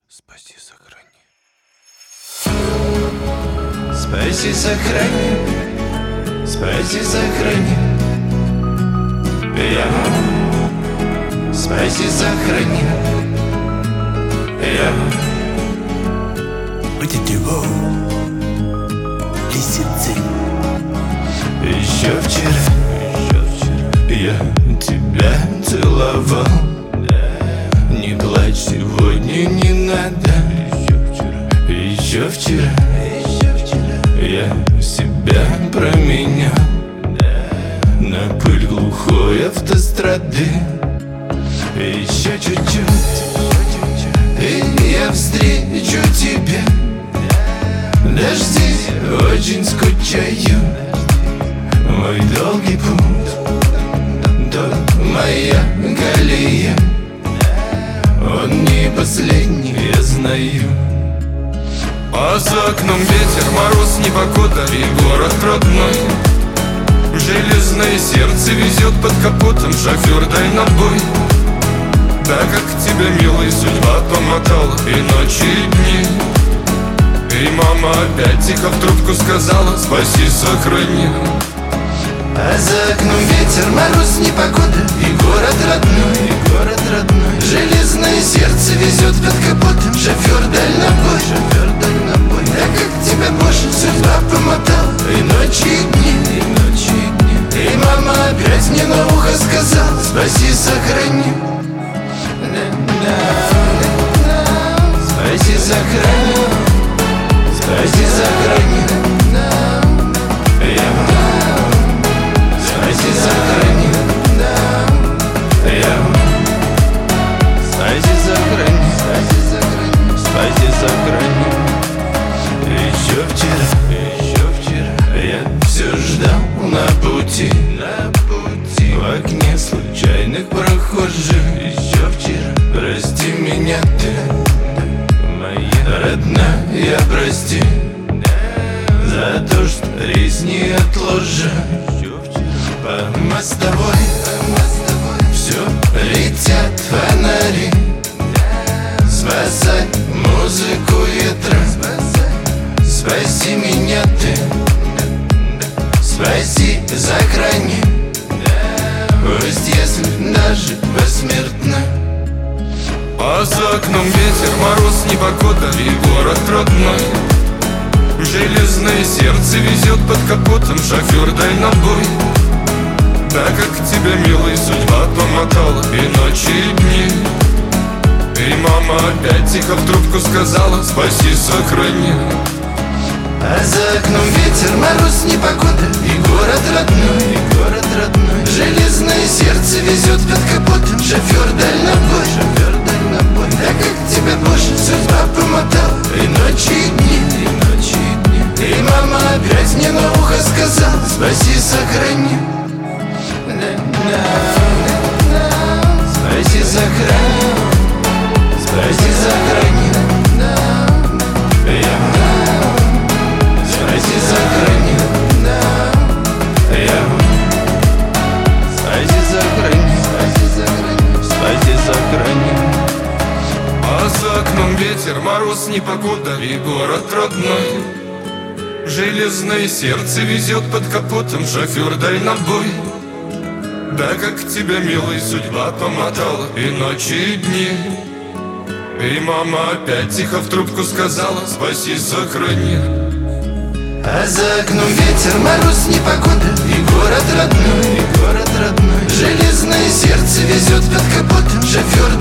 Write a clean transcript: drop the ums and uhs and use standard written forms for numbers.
Спаси, сохрани. Спаси, сохрани. Спаси, сохрани. Я. Спаси, сохрани. Я. Будете его лисицы. Еще вчера я тебя целовал. Не плачь, сегодня не надо. Еще вчера я себя променял на пыль глухой автострады. Еще чуть-чуть, и я встречу тебя. Дожди, очень скучаю. Мой долгий путь, то моя колея. Он не последний, я знаю. А за окном ветер, мороз, непогода и город родной. Железное сердце везет под капотом шофер дальнобой. Да как тебя, милая, судьба помотала и ночи, и дни. И мама опять тихо в трубку сказала: спаси, сохрани. А за окном ветер, мороз, непогода и город родной, и город родной. Железное сердце везет под капотом шофер дальнобой, шофер дальнобой. Да как тебя больше судьба помотала и ночи, и дни, и ночи, и дни. И мама опять мне на ухо сказала: спаси, сохрани. Спаси, сохрани. Спаси, сохрани. Спаси, сохрани. Спаси, сохрани. Спаси, сохрани. Еще вчера я все ждал на пути, в окне случайных прохожих. Еще вчера, прости меня ты, моя родная, прости за то, что рейс не отложен. По мостовой все летят фонари. Спасай музыку ветра. Спаси меня ты. Спаси, сохрани. Пусть если даже посмертно. А за окном ветер, мороз, непогода и город родной. Железное сердце везет под капотом шофер дальнобой. Да как тебя, милая, судьба помотала и ночи, и дни. И мама опять тихо в трубку сказала: спаси, сохрани. А за окном ветер, мороз, непогода и город родной, и город родной. Железное сердце везет под капотом шофер дальнобой, шофер дальнобой. Да как тебя больше судьба помотала и ночи, и дни, и ночи, и дни. И мама опять мне на ухо сказала: спаси, сохрани. Спаси, сохрани. Спаси, сохрани. Спаси, сохрани. Спаси, сохрани. Спаси, сохрани. А за окном ветер, мороз, непогода и город родной. Железное сердце везет под капотом шофер дальнобой. Да как тебя, милая, судьба помотала и ночи, и дни. И мама опять тихо в трубку сказала: спаси, сохрани. А за окном ветер, мороз, непогода и город родной, и город родной. Железное сердце везет под капотом шофер